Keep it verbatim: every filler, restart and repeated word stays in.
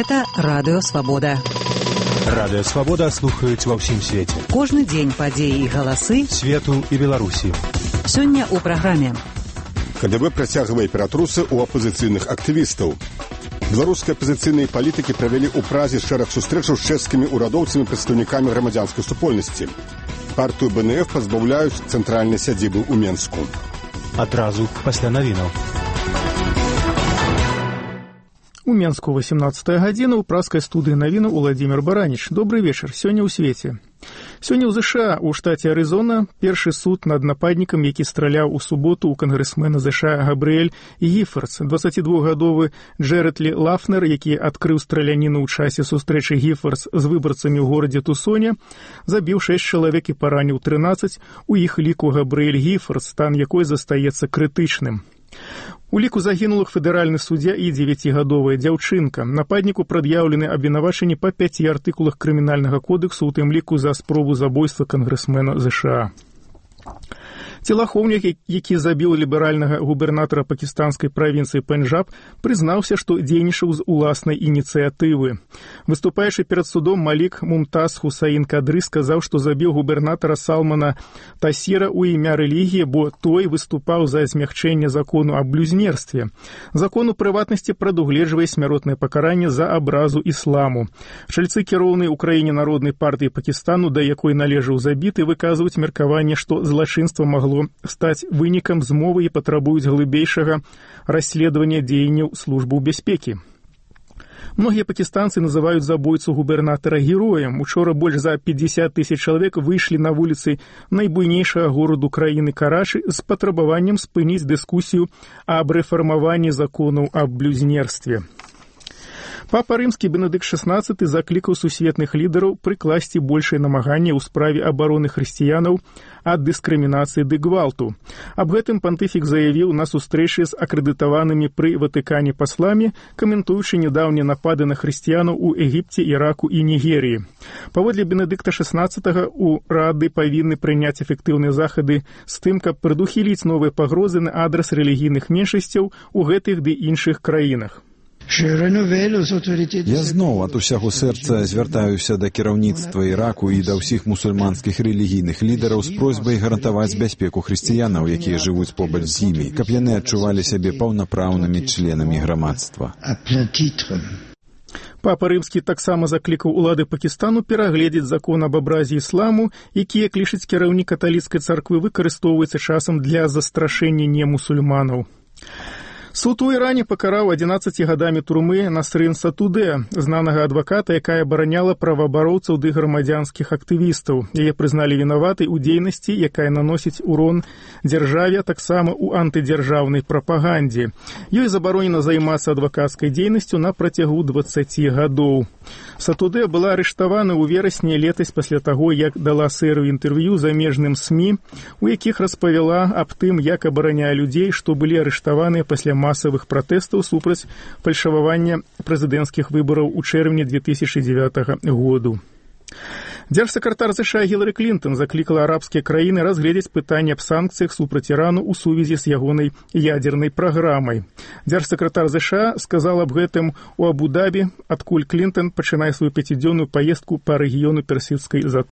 Гэта Радыё Свабода. Радыё Свабода слухаюць ва ўсім свеце. Кожны дзень падзеі і галасы свету і Беларусі. Сёння ў праграме. КДБ працягвае ператрусы ў апазіцыйных актывістаў. Беларускія апазіцыйныя палітыкі правялі ў Празе шэраг сустрэчаў з чэшскімі ўрадоўцамі прадстаўнікамі грамадзянскай супольнасці. Партыю БНФ пазбаўляюць цэнтральнай сядзібы ў Менску. Адразу пасля навінаў. У Менску восемнадцатая гадзіна ў праскай студыі навінаў Уладзімір Бараніч. Добры вечар. Сёння ў свеце. Сёння ў ЗША у штаце Арызона першы суд над нападнікам, які страляў у суботу ў кангрэсмена ЗША Габрыэль Гіфардс. дваццацідвухгадовы Джэрэд Лафнер, які адкрыў страляніну ў часе сустрэчы Гіфардс з выбарцамі ў горадзе Тусоне, забіў шэсць чалавек і параніў трынаццаць, у іх ліку Габрыэль Гіфардс, стан якой застаецца крытычным. У ліку загінулых федэральны суддзя і дзевяцігадовая дзяўчынка. Нападніку прад'яўлены абвінавачанні па пяці артыкулах крымінальнага кодексу, у тым ліку за спробу забойства кангрэсмена ЗША. Целахоўнік, які забіў ліберальнага губернатара пакістанскай правінцыі Пенджаб, прызнаўся, што дзейнічаў з уласнай ініцыятывы. Выступаючы перад судом, Малік Мумтаз Хусаін Кадры сказаў, што забіў губернатара Салмана Тасіра ў імя рэлігіі, бо той выступаў за змягчэнне закону аб блюзнерстве. Закон у прыватнасці прадугледжвае смяротнае пакаранне за абразу ісламу. Чальцы кіроўнай у краіне народнай партыі Пакістану, да якой належаў забіты, выказваюць меркаванне, што злачынства магло стаць вынікам змовы і патрабуюць глыбейшага расследавання дзеянняў службаў бяспекі. Многія пакістанцы называюць забойцу губернатара героем. Учора больш за пятьдесят тысяч чалавек выйшлі на вуліцы найбуйнейшага гораду краіны Карачы з патрабаваннем спыніць дыскусію аб рэфармаванні законаў аб блюзнерстве. Папа рымскі Бенедыкт шаснаццаты заклікаў сусветных лідараў прыкласці большае намаганне ў справе абароны хрысціянаў ад дыскрымінацыі ды гвалту. Аб гэтым пантыфік заявіў на сустрэчы з акрэдытаванымі пры Ватыкане пасламі, каментуючы нядаўнія напады на хрысціянаў у Егіпце, Іраку і Нігерыі. Паводле Бенедыкта шаснаццатага урады павінны прыняць эфектыўныя захады з тым, каб прадухіліць новыя пагрозы на адрас рэлігійных меншасцяў у гэтых ды іншых краінах. Я зноў ад усяго сэрца звяртаюся да кіраўніцтва Іраку і да ўсіх мусульманскіх рэлігійных лідараў з просьбай гарантаваць бяспеку хрысціянаў, якія жывуць побач з імі, каб яны адчувалі сябе паўнапраўнымі членамі грамадства. Папа рымскі таксама заклікаў улады Пакістану перагледзець закон аб абразе ісламу, які, як лічыць кіраўнік каталіцкай царквы, выкарыстоўваецца часам для застрашэння немусульманаў. Суд у Іране пакараў адзінаццаці гадамі турмы Насрын Сатудэ, знанага адваката, якая абараняла праваабароўцаў ды грамадзянскіх актывістаў. Яе прызналі вінаватай у дзейнасці, якая наносіць урон дзяржаве, таксама ў антыдзяржаўнай прапагандзе. Ёй забаронена займацца адвакацкай дзейнасцю на працягу дваццаці гадоў. Сатудэ была арыштавана ў верасні летась пасля таго, як дала серыю інтэрв'ю замежным СМІ, у якіх распавяла аб тым, як абараняе людзей, што былі арыштаваныя пасля масавых пратэстаў супраць фальшавання прэзідэнцкіх выбараў у чэрвені две тысячы дзевятага году. Дзяржсакратар ЗША Гілары Клінтон заклікала арабскія краіны разгледзець пытанне аб санкцыях супраць Ірану ў сувязі з ягонай ядзернай праграмай. Дзяржсакратар ЗША сказал аб гэтым у Абу-Дабі, адкуль Клінтон пачынае сваю пяцідзённую паездку па рэгіёну персідскай затокі.